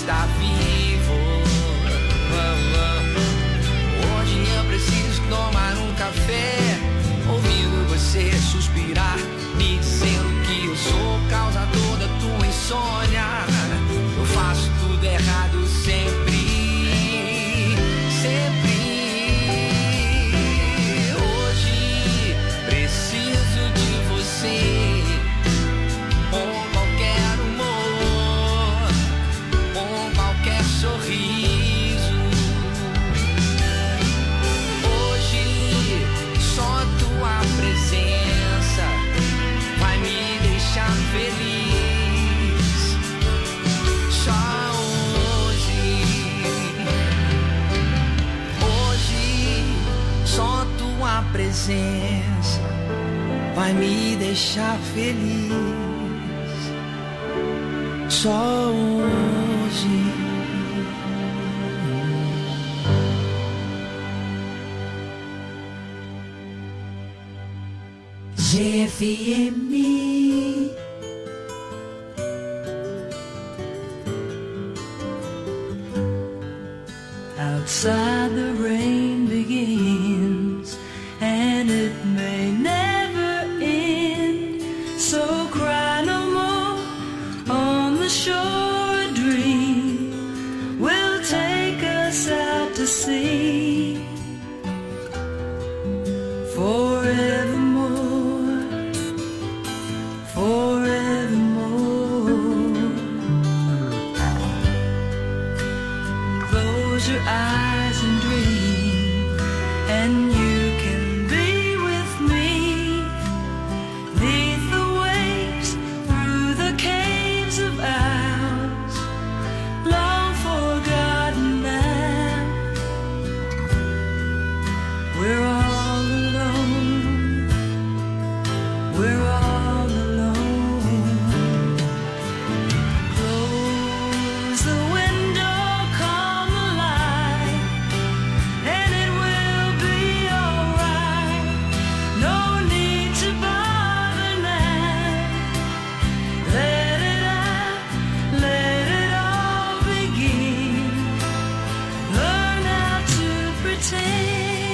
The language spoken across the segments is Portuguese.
estar vivo. Hoje eu preciso tomar um café, ouvindo você suspirar, me dizendo que eu sou causador da tua insônia. Eu faço tudo errado sempre, sempre. Hoje preciso de você, com qualquer humor, com qualquer sorriso. Hoje só tua presença vai me deixar feliz. Só hoje só tua presença vai me deixar feliz. Só hoje. GFM. Outside the rain begins, and it may never end. So cry no more on the shore. A dream will take us out to sea forevermore, forevermore. Close your eyes and dream, and you can be with me. Neath the waves, through the caves of ours, long forgotten now. We're all alone, we're all alone. Close the window, come alive, and it will be alright. No need to bother now. Let it out, let it all begin. Learn how to pretend.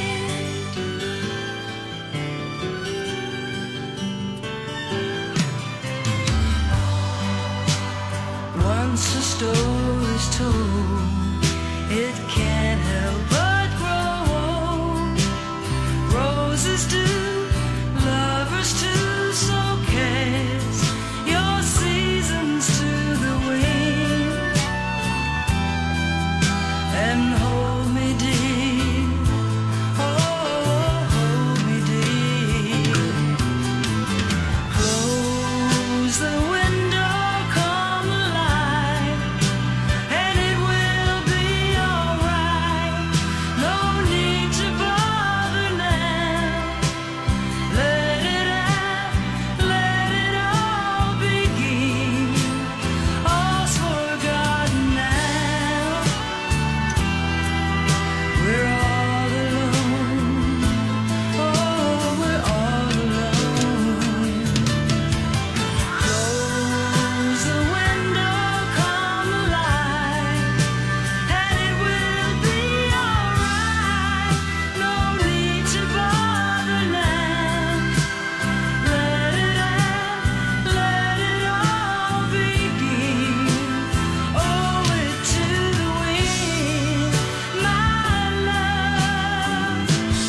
Once a story's told, it can't help but grow old. Roses do, lovers too, so cast your seasons to the wind and hold me dear, oh, hold me dear. Close the window, come alive, and it will be alright. No need to bother now. Let it out, let it all begin. All's forgotten now. We're all alone, oh, we're all alone. Close the window, come alive, and it will be alright. No need to bother now. Let it out, let it all begin. Owe it to the wind, my love.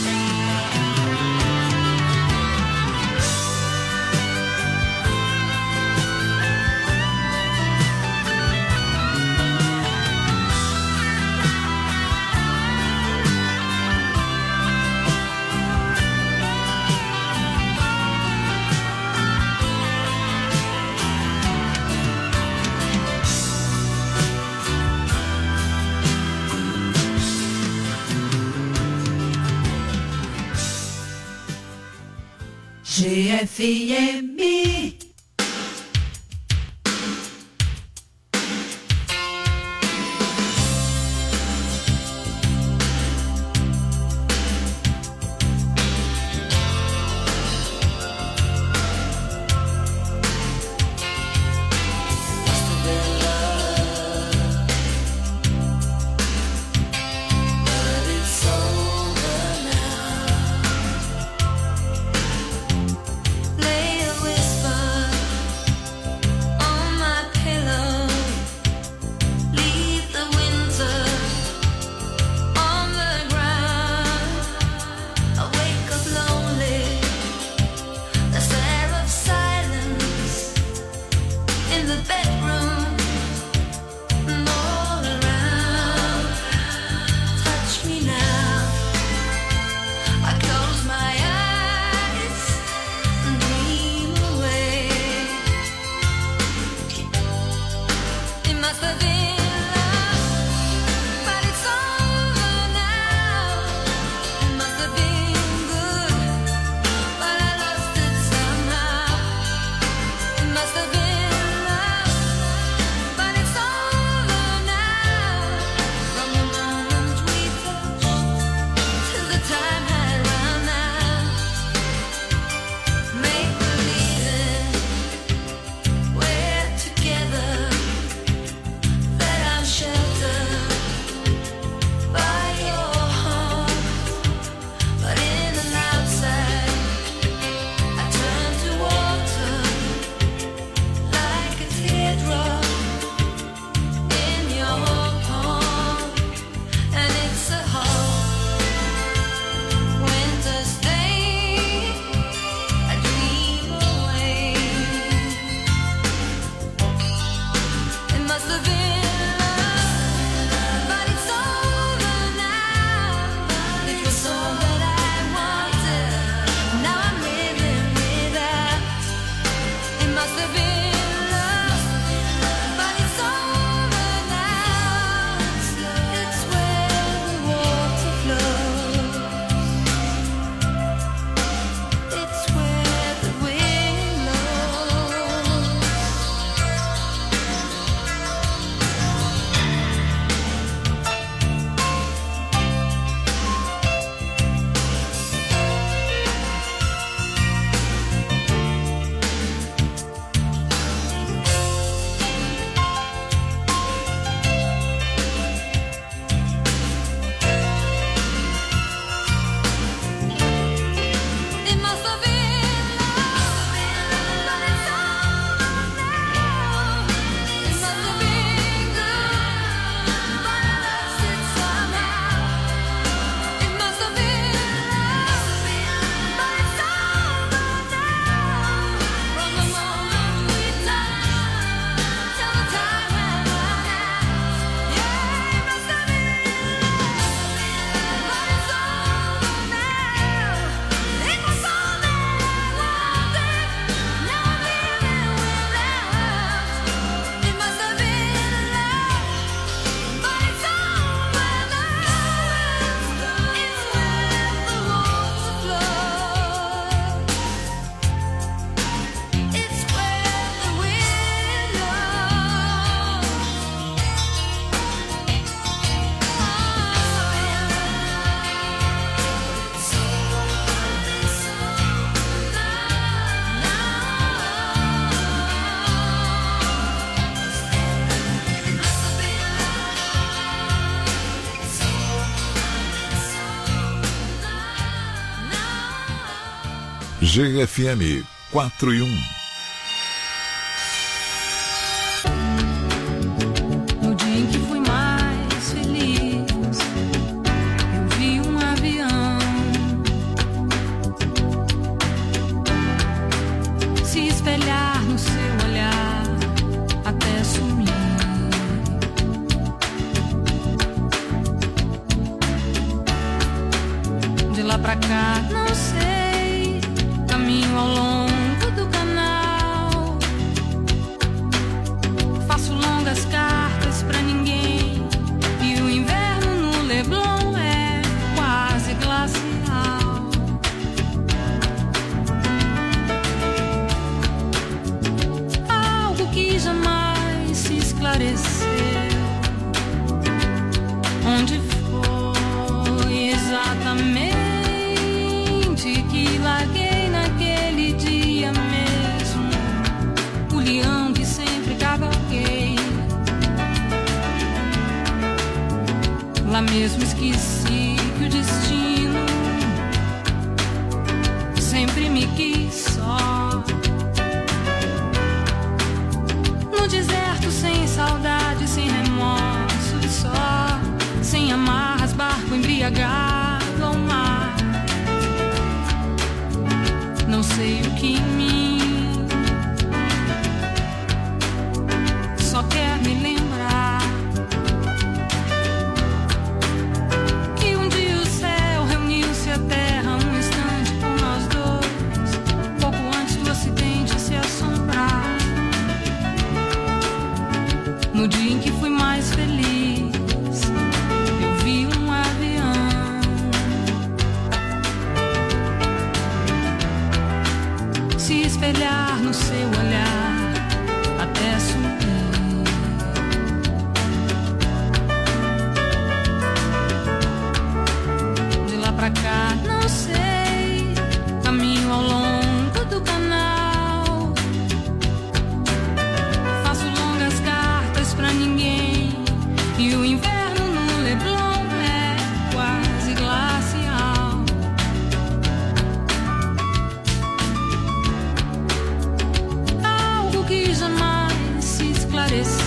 GFM. GFM 4:1. No dia em que fui mais feliz, eu vi um avião se espelhar no seu olhar até sumir. De lá pra cá, não sei, caminho ao longo do canal, faço longas cartas pra ninguém, e o inverno no Leblon é quase glacial. Algo que jamais se esclareceu, onde foi exatamente que larguei naquele dia mesmo o leão que sempre cavalguei. Lá mesmo esqueci que o destino sempre me quis só, no deserto sem saudade, sem remorso e só, sem amarras, barco embriagado ao mar. Não sei o que em mim só quer me lembrar que um dia o céu reuniu-se à terra um instante por nós dois, pouco antes do acidente se assombrar. No dia em que fui mais feliz, eu vi um avião se espelhar no seu olhar até sumir. De lá pra cá, não sei, caminho ao longo do canal, faço longas cartas pra ninguém, e o inverno no Leblon é quase glacial. Algo que jamais se esclareceu,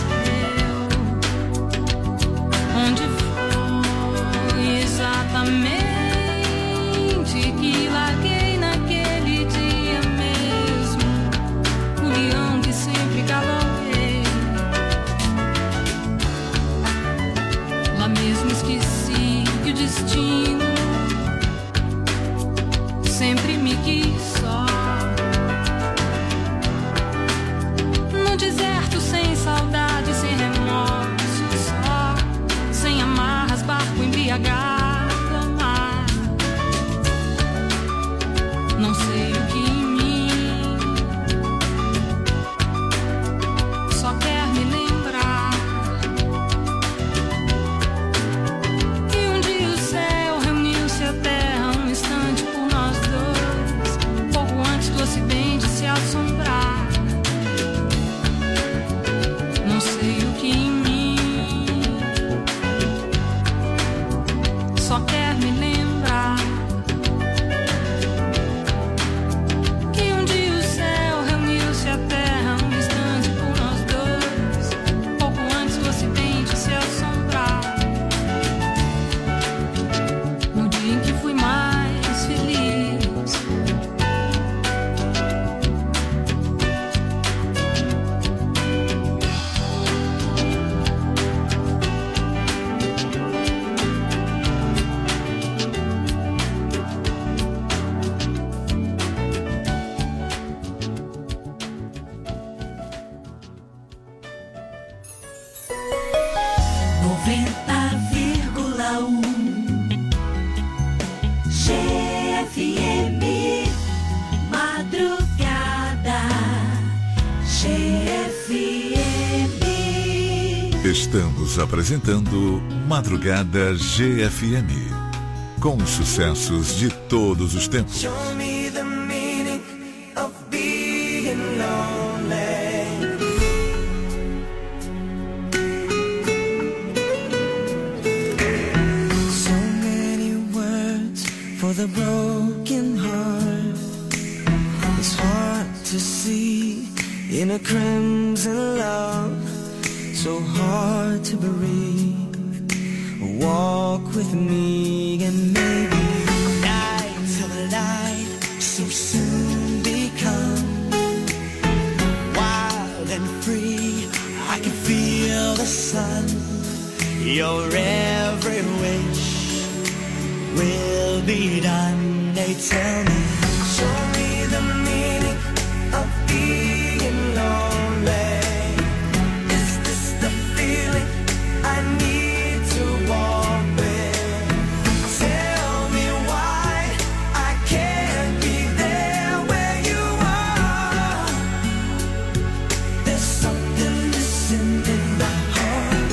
onde foi exatamente que larguei naquele dia mesmo o leão que sempre cavalguei. Lá mesmo esqueci que o destino sempre me quis só, no deserto sem saudade, sem remorso só, sem amarras, barco embriagado ao mar. Não sei o que em mim só quer me lembrar que um dia o céu reuniu-se à terra um instante por nós dois, pouco antes do acidente se assombrar. Não sei o que em mim só quer me lembrar que um dia o céu reuniu-se à terra um instante por nós dois, pouco antes do acidente se assombrar. No dia em que fui mais feliz, GFM Madrugada GFM. Estamos apresentando Madrugada GFM, com os sucessos de todos os tempos. Show me the meaning of being lonely. So many words for the broken heart. in a crimson love, so hard to breathe. Walk with me and maybe night till the light so soon become wild and free. I can feel the sun. Your every wish will be done. They tell me, show me the meaning of being lonely. Is this the feeling I need to walk with? Tell me why I can't be there where you are. There's something missing in my heart.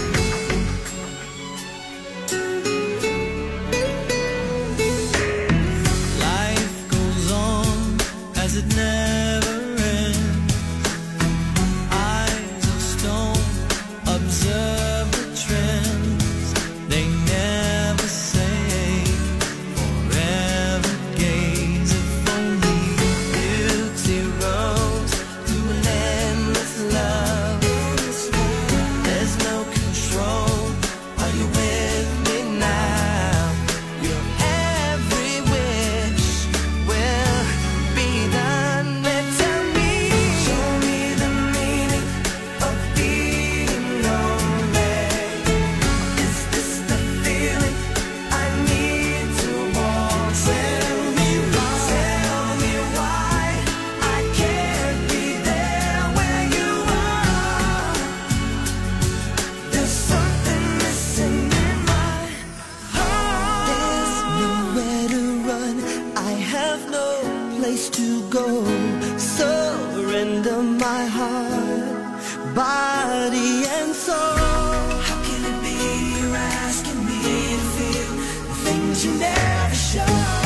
Life goes on as it never ends. Eyes of stone observe the trends. They never say forever gaze. If only beauty rose through an endless love. There's no control. Are you with me now? Your every wish will be done. Then tell me, show me the meaning of being lonely. Is this the feeling I need to walk? Tell me why I can't be there where you are. There's something missing in my heart. There's nowhere to run. I have no place to go. Surrender my heart, body and soul. How can it be you're asking me to feel the things you never show?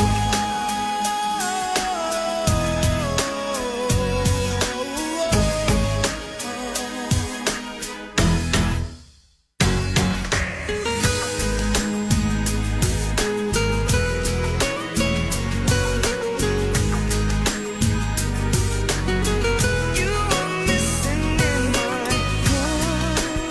You are missing in my heart.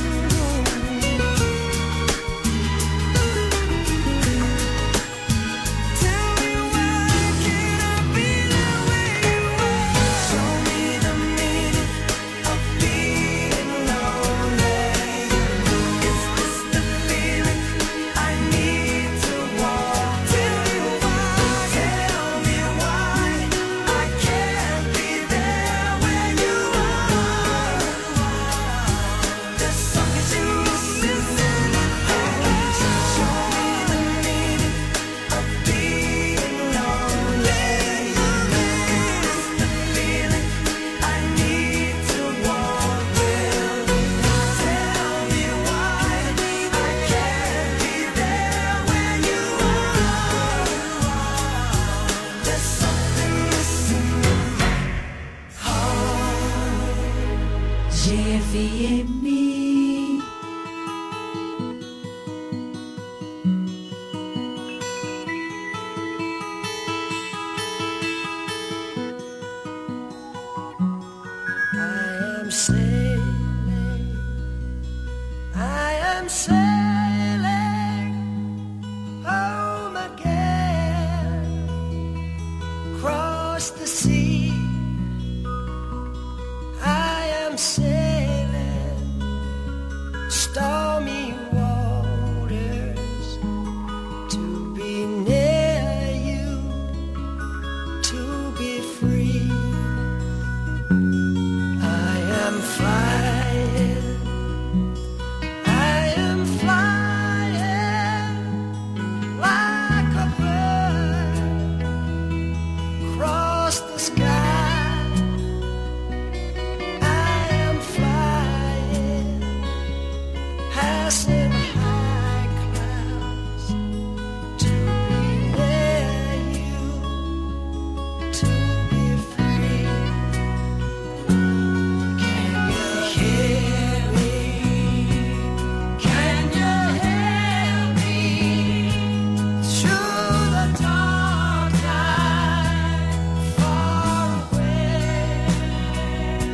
Tell me why can't I be there where you are? Show me the meaning of being lonely. Is this the feeling I need to walk? Tell me why I can't be there where you are. There's something missing in my heart. Show me the meaning of being lonely. Is this the feeling I need to walk with? Tell me why I can't be there where you are. There's something missing in my heart. GFM. I am sailing home again, across the sea. I am sailing stormy waters to be near you, to be free. I am flying like a bird across the sky. I am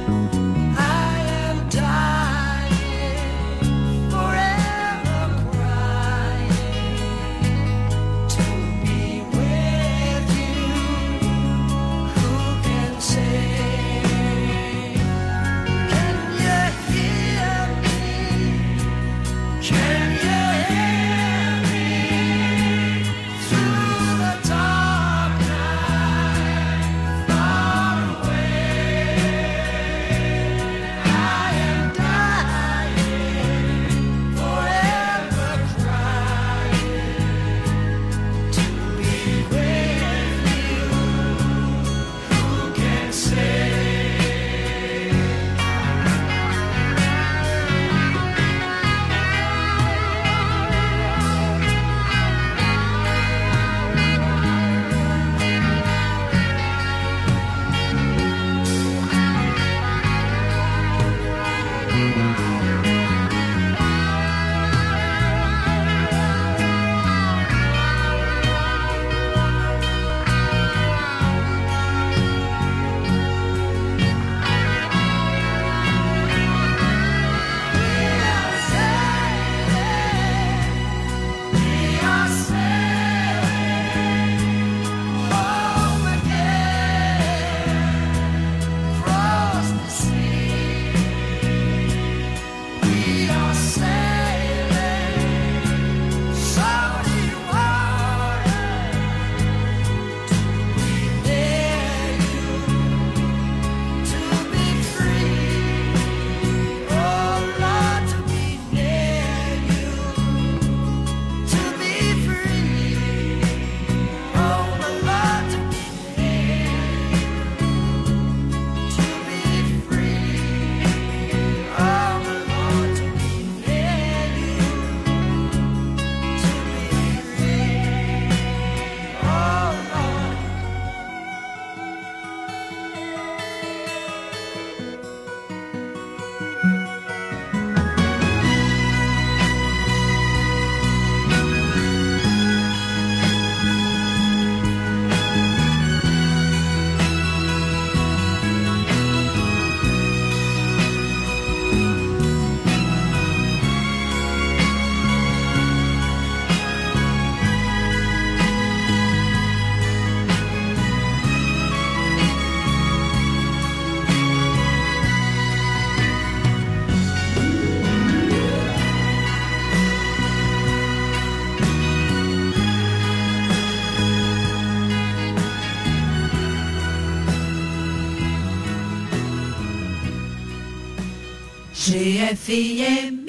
GFM.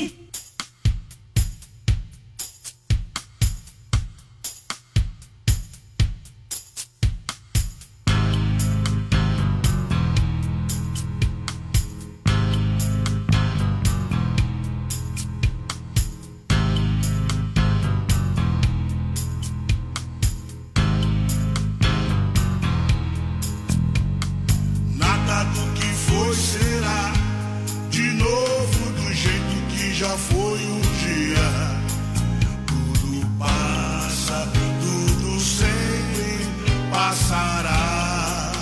Nada do que foi será de novo do jeito que já foi um dia. Tudo passa, tudo sempre passará.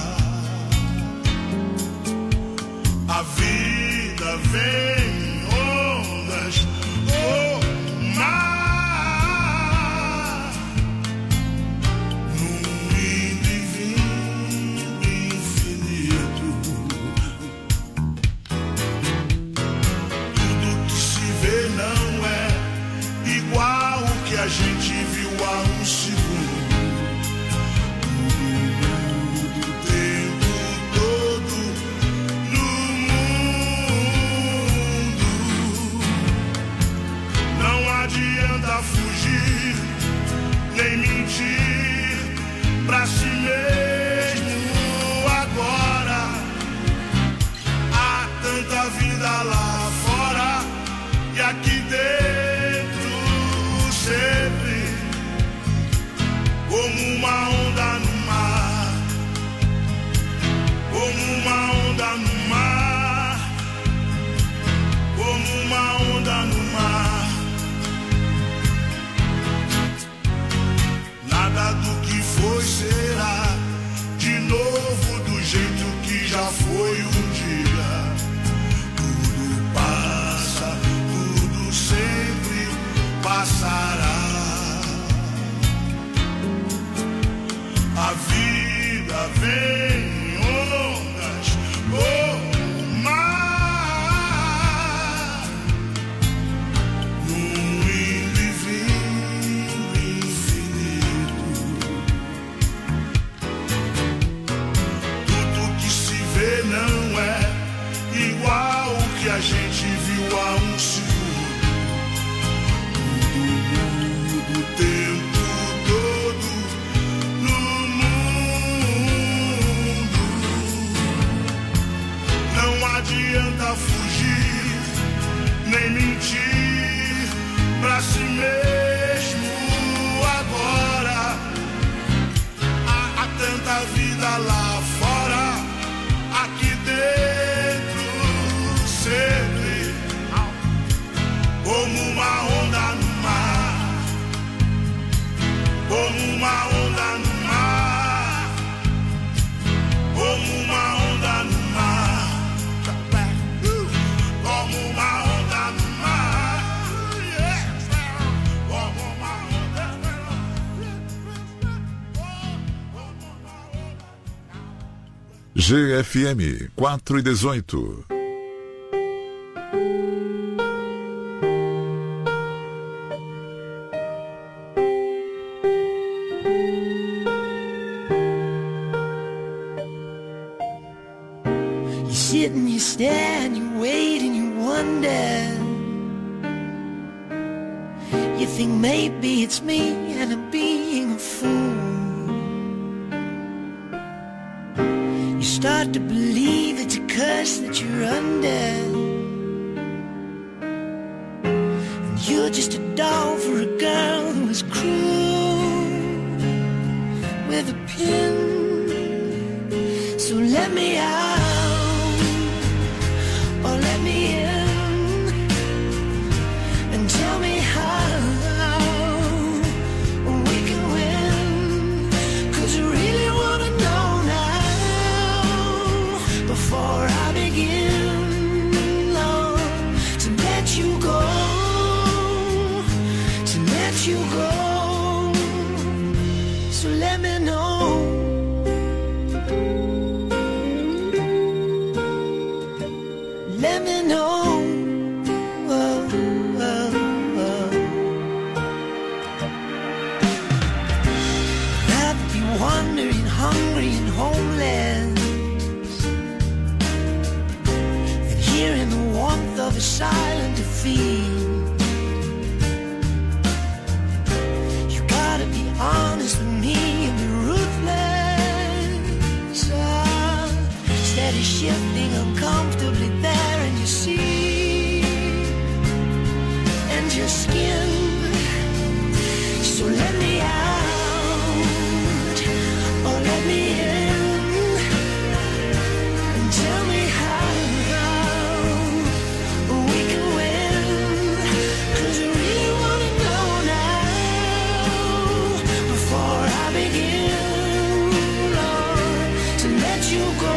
A vida vem em ondas, oh, mar, num indo e vindo infinito. Tudo que se vê não é igual o que a gente viu há um segundo. O tempo todo no mundo. Não adianta fugir nem mentir pra si mesmo agora. Há tanta vida lá fora e aqui dentro sempre, como uma onda no mar, como uma onda no mar, como uma onda no mar. Nada do que foi será de novo do jeito que já foi um dia. adianta fugir, nem mentir pra si mesmo agora. Há tanta vida lá fora, aqui dentro sempre, como uma onda no mar, como uma onda no mar, como uma onda no mar, como uma onda no mar, como uma onda no mar. GFM 4:18. sit and you stare and you wait and you wonder. You think maybe it's me and I'm being a fool. You start to believe it's a curse that you're under, and you're just a doll for a girl who is cruel with a pin. So let me out, or let me in, and tell me how we can win. 'Cause I really wanna know now, before I begin, Lord, to let you go, to let you go. So let me know. Let me know. Oh, oh, oh. I'd be wandering, hungry and homeless, and here in the warmth of a silent defeat. You gotta be honest with me and be ruthless. Steady shifting uncomfortably there in your seat and your skin. So let me out, or let me in, and tell me how we can win. 'Cause I really wanna know now, before I begin, Lord, to let you go.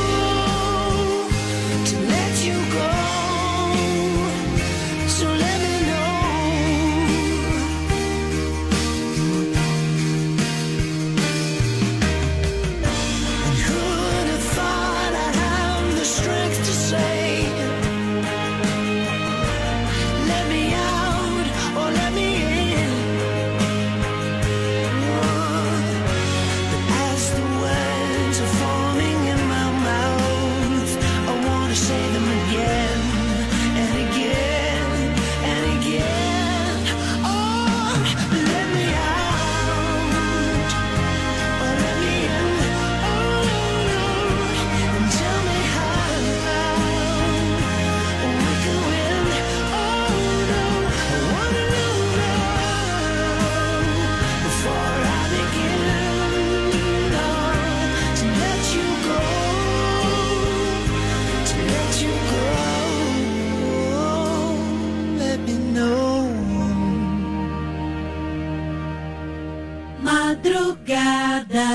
Madrugada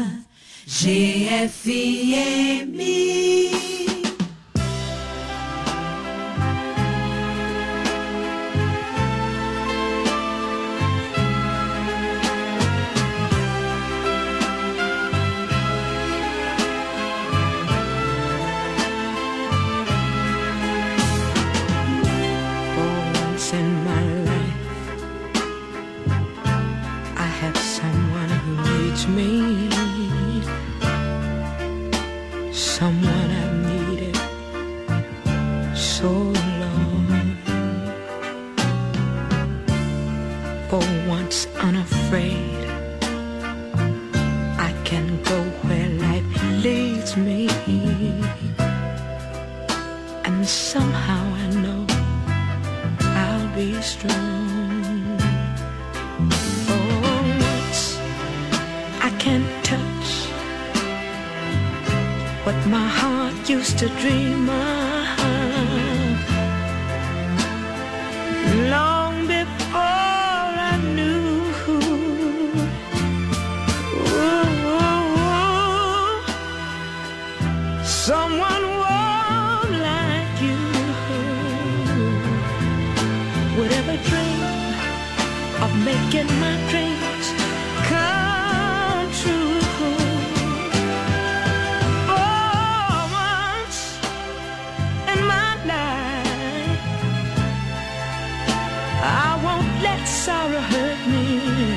GFM. Someone I've needed so long. For once unafraid, I can go where life leads me. and somehow I know I'll be strong. For once I can't touch what my heart used to dream of long before I knew. Someone warm like you would ever dream of making my dreams come true. For once in my life, I won't let sorrow hurt me,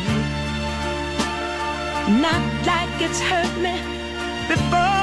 not like it's hurt me before.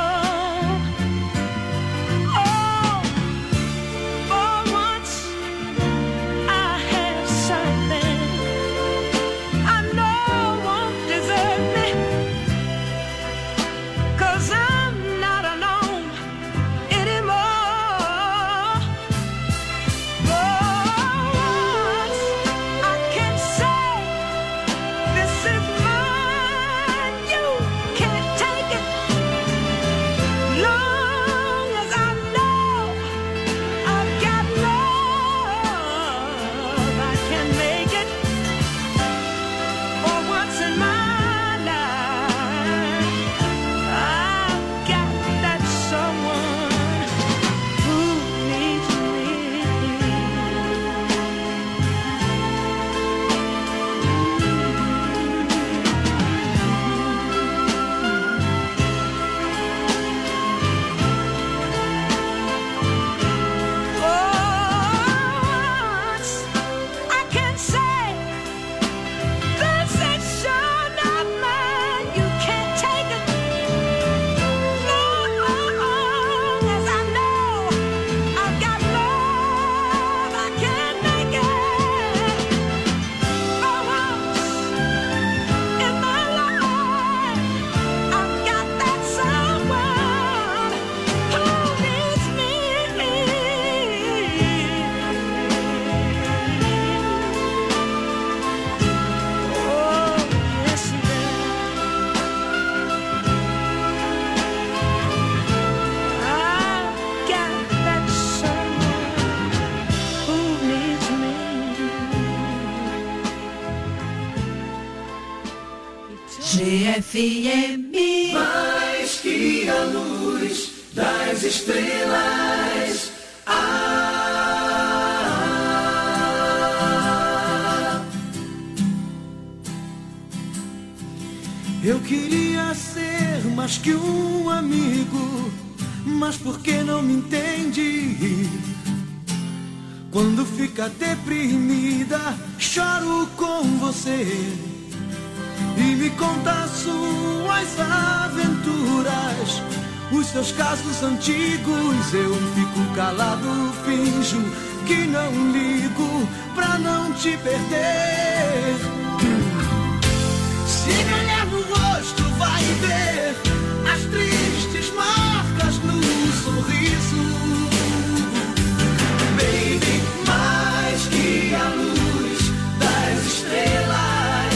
GFM. Mais que a luz das estrelas. Eu queria ser mais que um amigo, mas por que não me entende? Quando fica deprimida, choro com você e me conta suas aventuras, os seus casos antigos. Eu fico calado, finjo que não ligo pra não te perder. Se me olhar no rosto vai ver as tristes marcas no sorriso. Baby, mais que a luz das estrelas.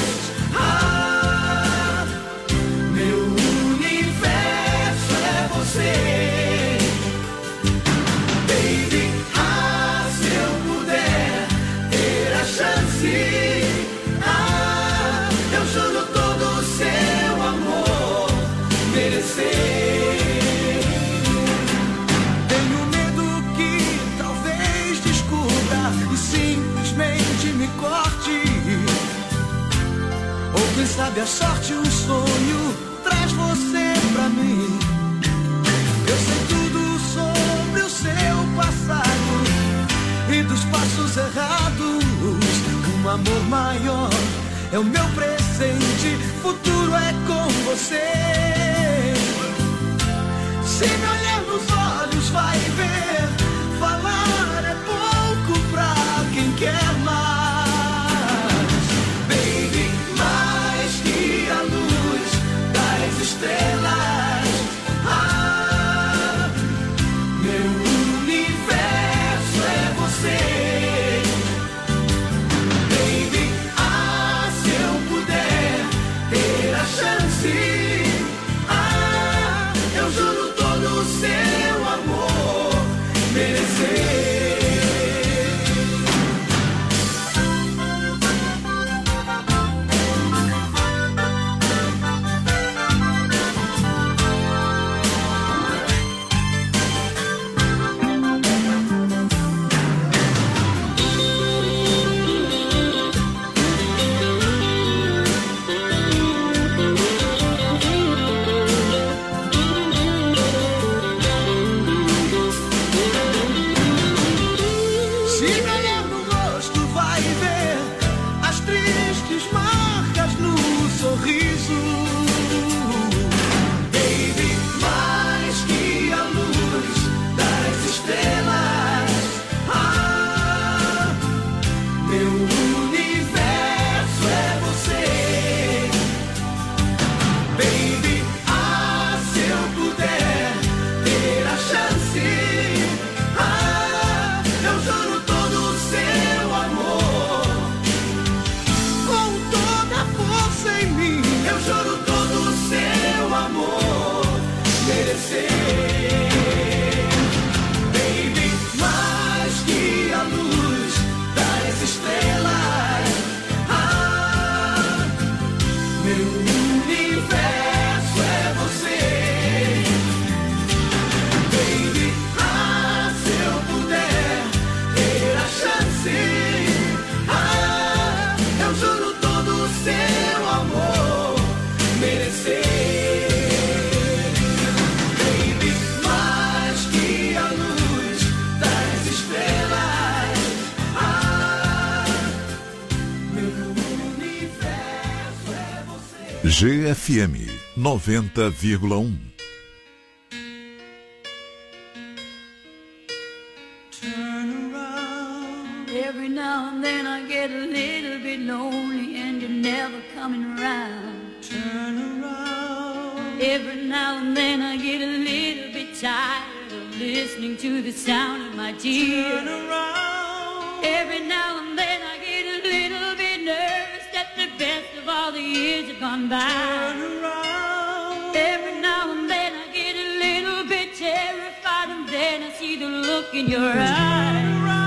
Baby, se eu puder ter a chance, eu juro todo o seu amor merecer. Tenho medo que talvez descubra e simplesmente me corte, ou quem sabe a sorte, um sonho traz você pra mim. Eu sei tudo sobre o seu passado e dos passos errados. Um amor maior é o meu presente, futuro é com você. Se me olhar nos olhos vai ver, falar é pouco pra quem quer mais. Baby, mais que a luz das estrelas. Meu GFM 90,1. Every now and then I get a little bit lonely and you're never coming around. Turn around. Every now and then I get a little bit tired of listening to the sound of my tears. Turn around. Every now and then I get a little bit nervous that the best of all the years have gone by. Turn around. Every now and then I get a little bit terrified and then I see the look in your eyes.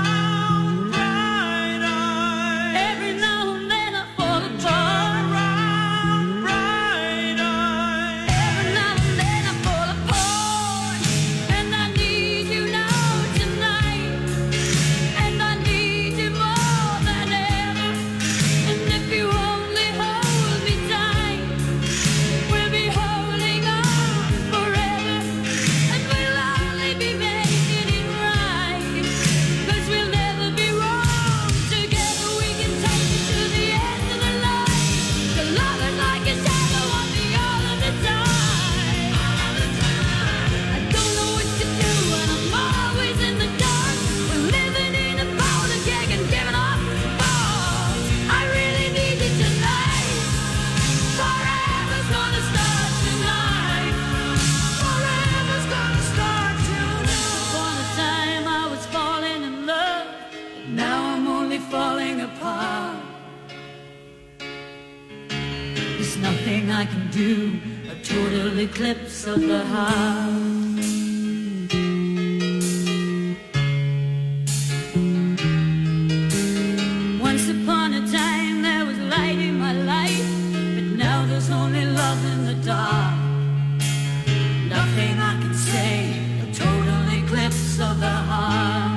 I can do a total eclipse of the heart. Once upon a time there was light in my life, but now there's only love in the dark. Nothing I can say, a total eclipse of the heart.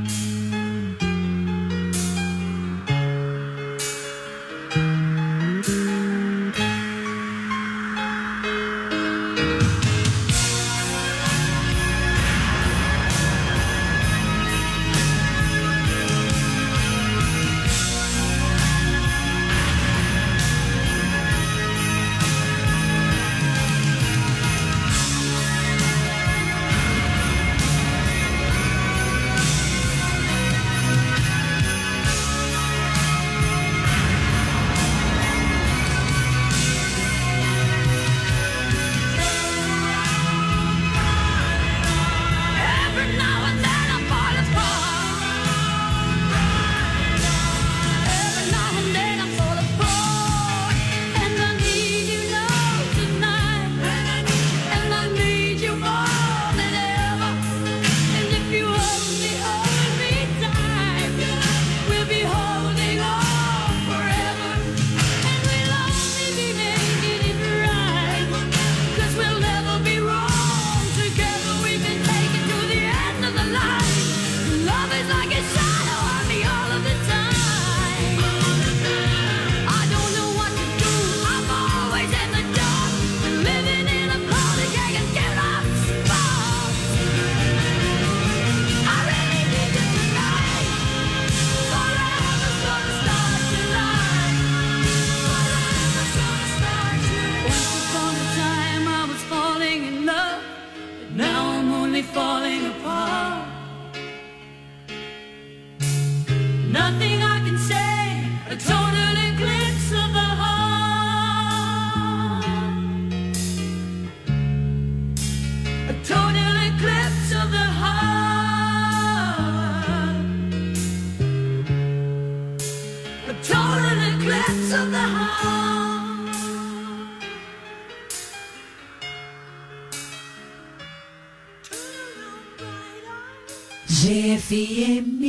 GFM.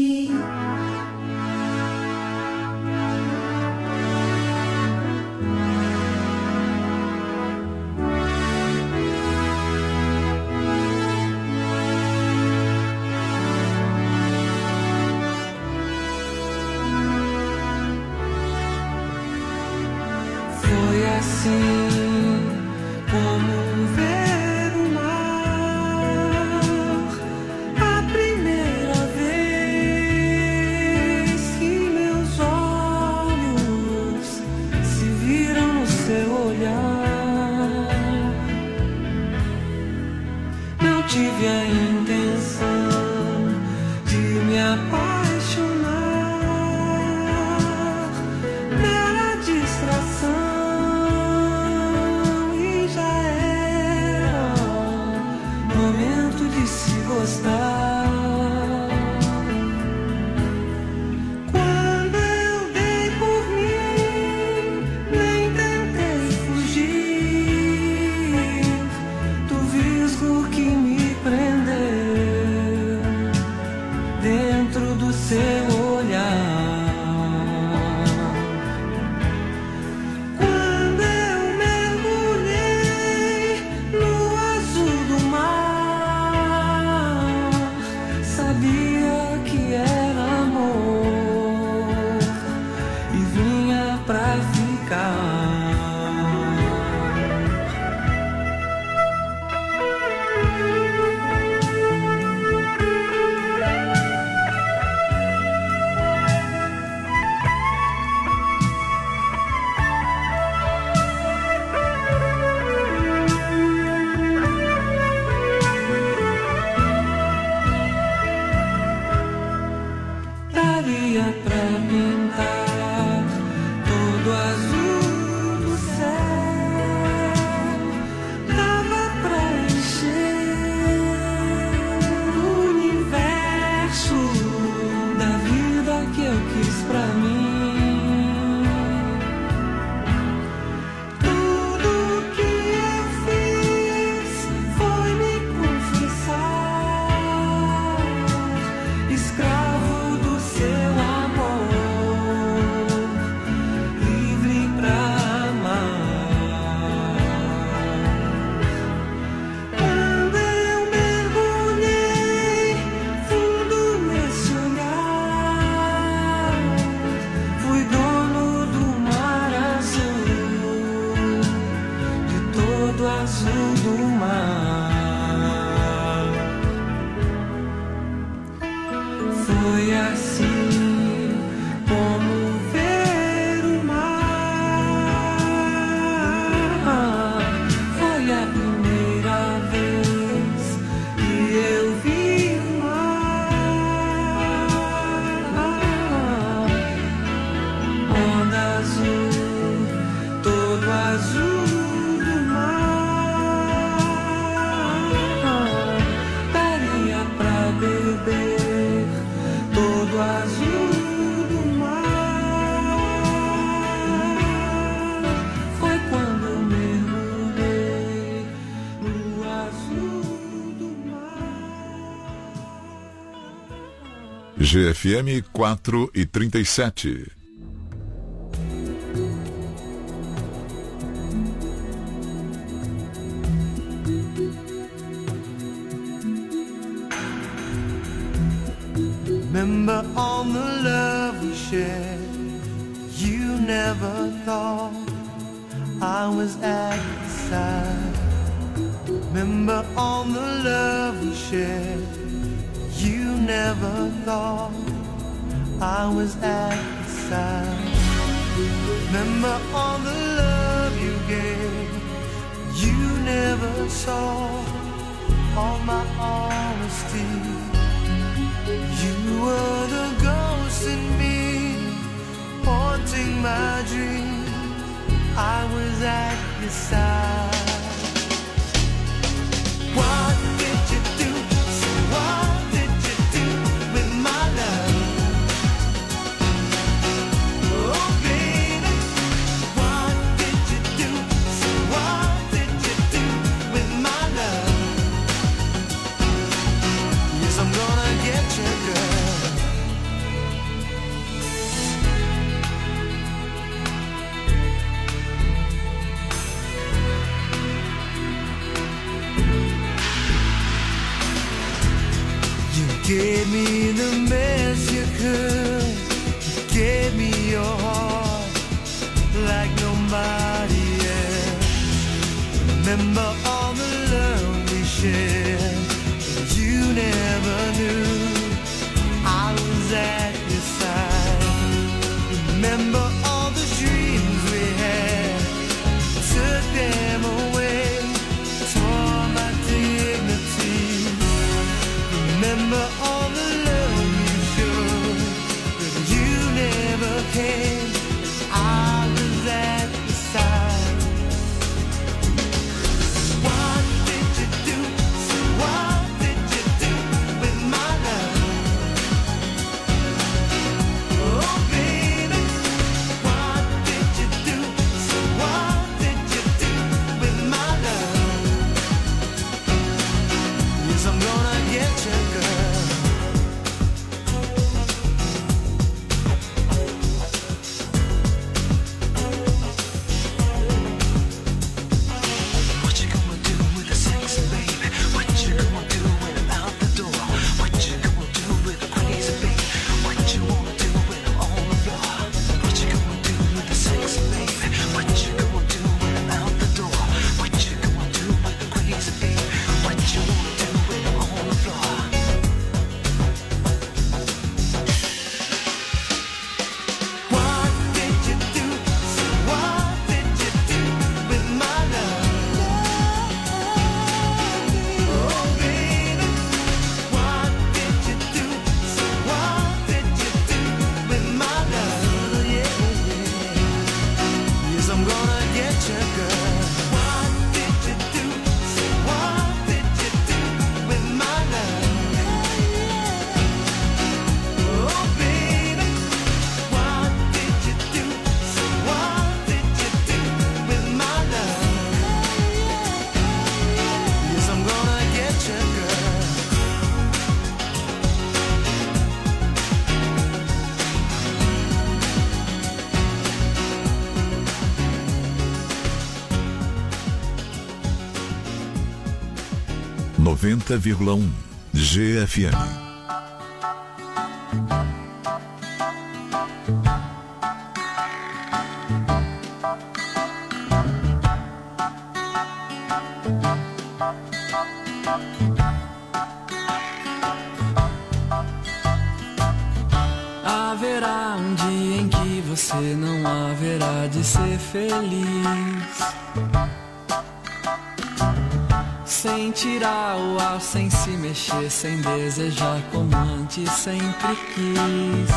Foi assim como ver o mar a primeira vez que meus olhos se viram no seu olhar. Foi assim como ver o mar. Foi a primeira vez que eu vi o mar. Onda azul, todo azul do mar. Daria pra beber todo azul do mar. Foi quando eu mergulhei no azul do mar. GFM 4:37. Remember all the love we shared. You never thought I was at your side. Remember all the love we shared. You never thought I was at your side. Remember all the love you gave. You never saw all my honesty. You were the ghost in me, haunting my dream. I was at your side. What did you do? So what did you do with my love? Oh baby, what did you do? So what did you do with my love? Yes, I'm gonna get you, girl. Gave me the best you could. You gave me your heart like nobody else. Remember all the love we shared. You never knew I was at your side. Remember all the dreams we had. Took them away, tore my dignity. Remember all the love you showed, but you never came. I was at your side. What did you do? So what did you do with my love? Oh baby, what did you do? So what did you do with my love? Yes, I'm gonna get you, girl. What you gonna do with a sexy baby? What you gonna do when I'm out the door? What you gonna do with a crazy baby? What you wanna do when I'm on the floor? What you gonna do with a sexy baby? What you gonna do when I'm out the door? What you gonna do with a crazy baby? What you wanna do when I'm on the floor? What did you do? So what did you do with my love? Oh baby, what did you do? So what did you do with my love? Yeah, yes, I'm gonna get you, girl. What did you do? So what did you do with my love? Oh baby, what did you do? So what did you do with my love? Yes, I'm gonna get you, girl. Noventa vírgula 1 GFM. você não haverá de ser feliz. Sem tirar o ar, sem se mexer, sem desejar como antes sempre quis.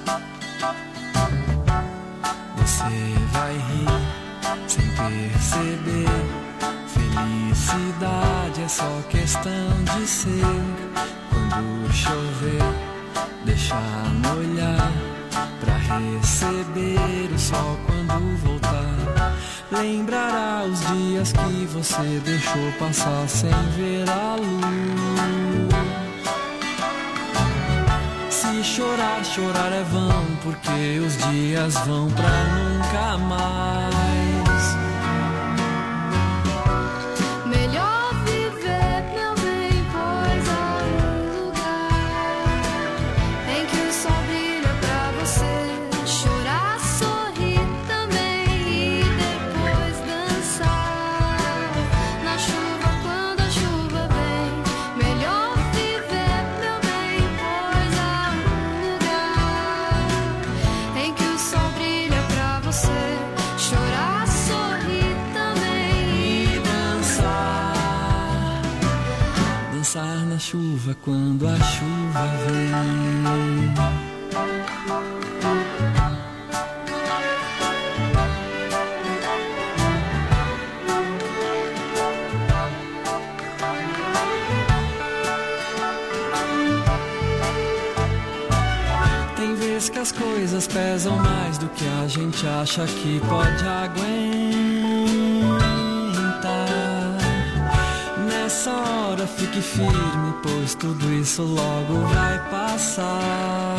Você vai rir sem perceber. Felicidade é só questão de ser. Quando chover, deixar molhar pra receber o sol quando voltar. Lembrará os dias que você deixou passar sem ver a luz. Se chorar, chorar é vão, porque os dias vão pra nunca mais. Melhor viver, meu bem, pois há um lugar em que o sol brilha pra você chorar, sorrir também e depois dançar na chuva quando a chuva vem. Melhor viver, meu bem, pois há um lugar em que o sol brilha pra você chorar, sorrir também e dançar. Dançar na chuva quando a chuva vem. Tem vezes que as coisas pesam mais do que a gente acha que pode aguentar. Nessa hora fique firme, pois tudo isso logo vai passar.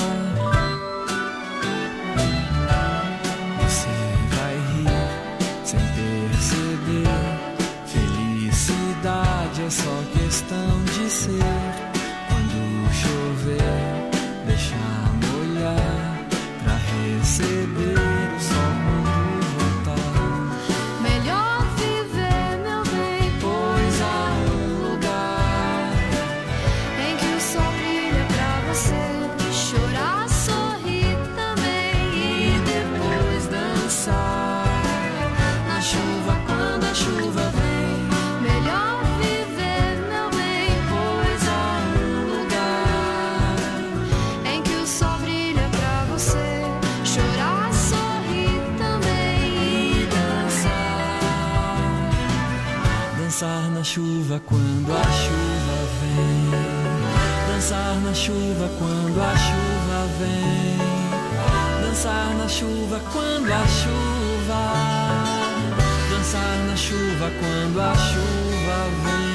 Você vai rir sem perceber. Felicidade é só questão de ser. Quando chover, deixar molhar pra receber o sol quando voltar. melhor viver, meu bem, Pois há um lugar em que o sol brilha pra você chorar, sorrir também e depois dançar na chuva quando a chuva vem. melhor viver, meu bem, Pois há um lugar em que o sol brilha pra você chorar, sorrir também e dançar. dançar na chuva quando a chuva vem. Dançar na chuva quando a chuva vem. Dançar na chuva quando a chuva. Dançar na chuva quando a chuva vem.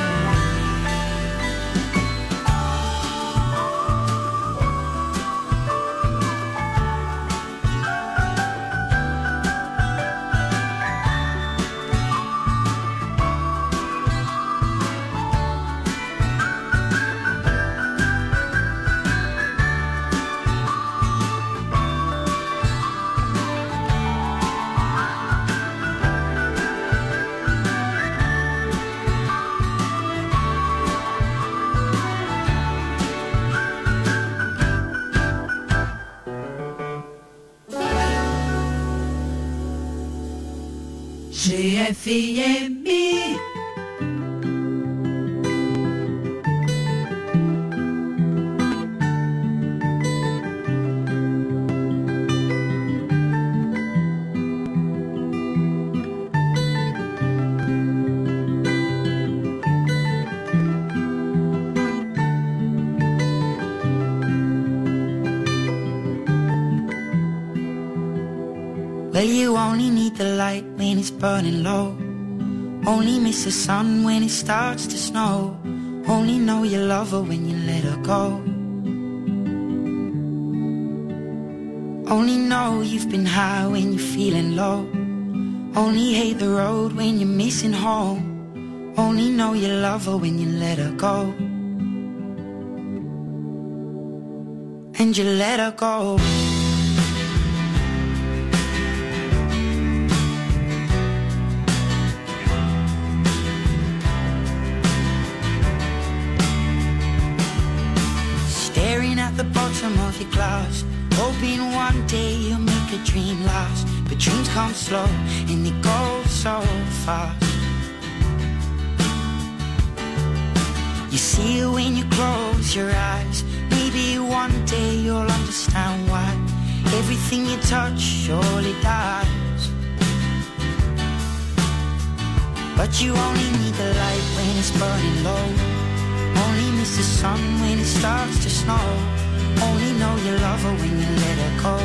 GFM. Well, you only need the light when it's burning low. Only miss the sun when it starts to snow. Only know you love her when you let her go. Only know you've been high when you're feeling low. Only hate the road when you're missing home. Only know you love her when you let her go. And you let her go. Staring at the bottom of your glass, hoping one day you'll make a a dream lasts, but dreams come slow and they go so fast. You see it when you close your eyes. Maybe one day you'll understand why everything you touch surely dies. But you only need the light when it's burning low. Only miss the sun when it starts to snow. Only know you love her when you let her go.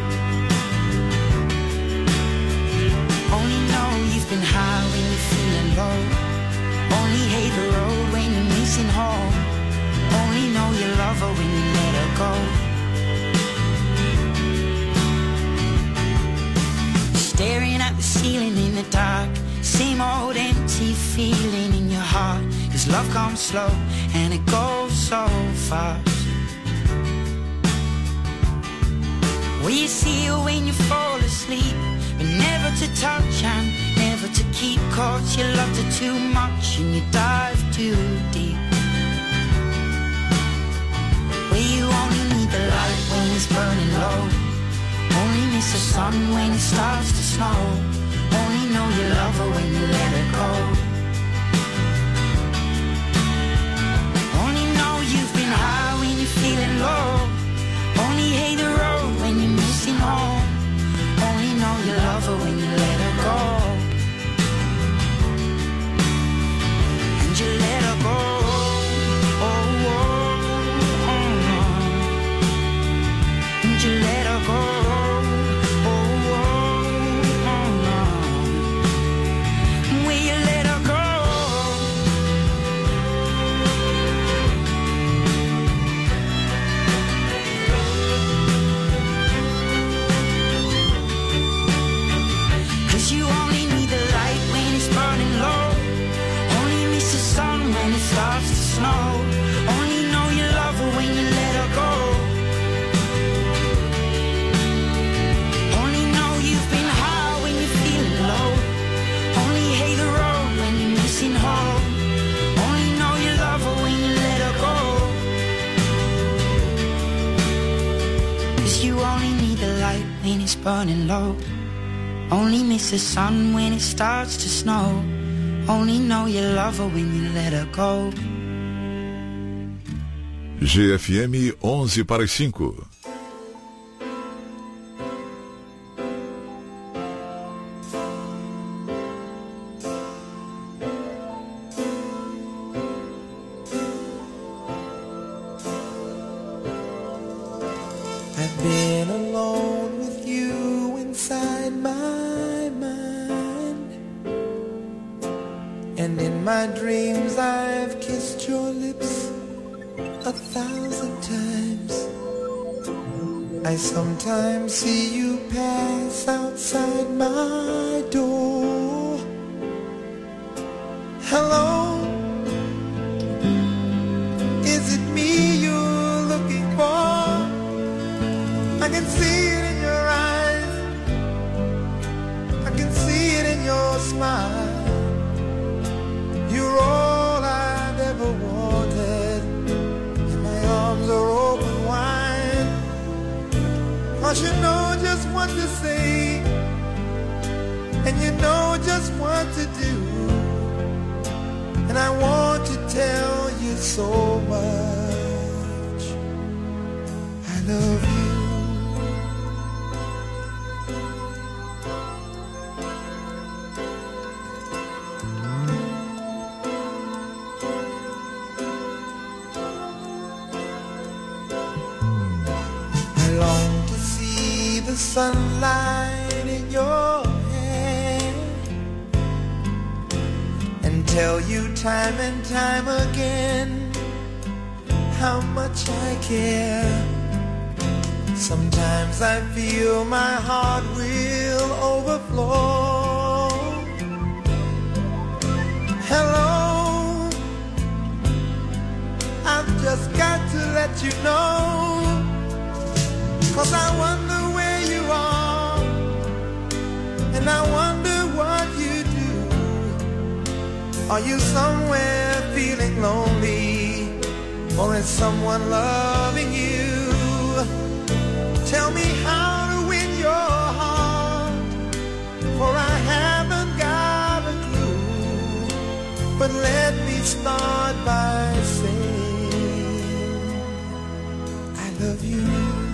Only know you've been high when you're feeling low. Only hate the road when you're missing home. Only know you love her when you let her go. Staring at the ceiling in the dark, same old empty feeling in your heart. 'Cause love comes slow and it goes so fast. Well, you see her when you fall asleep, but never to touch and never to keep. 'Cause you loved her too much and you dive too deep. Well, you only need the light when it's burning low. Only miss the sun when it starts to snow. Only know you love her when you let her go. Only know you've been high when you're feeling low. Only hate the road when you're missing home. Only know you love her when you let her go. And you let her go. Oh, oh, oh, oh. And you let her go. Starts to snow. Only know you love her when you let her go. Only know you've been high when you're feeling low. Only hate the road when you're missing home. Only know you love her when you let her go. 'Cause you only need the light when it's burning low. Only miss the sun when it starts to snow. Only know you love her when you let her go. GFM 11 para as 5. I've been alone with you inside my mind, and in my dreams I've kissed your lips 1,000 times. I sometimes see you pass outside my door. Hello, is it me you're looking for? I can see it in your eyes, I can see it in your smile. You're all I've ever wanted, and my arms are open wide. 'Cause you know just what to say, and you know just what to do. And I want to tell you so much I love you. Sunlight in your hair, and tell you time and time again how much I care. Sometimes I feel my heart will overflow. Hello, I've just got to let you know, 'cause I wonder where you are, and I wonder what you do. Are you somewhere feeling lonely, or is someone loving you? Tell me how to win your But let me start by saying I love you.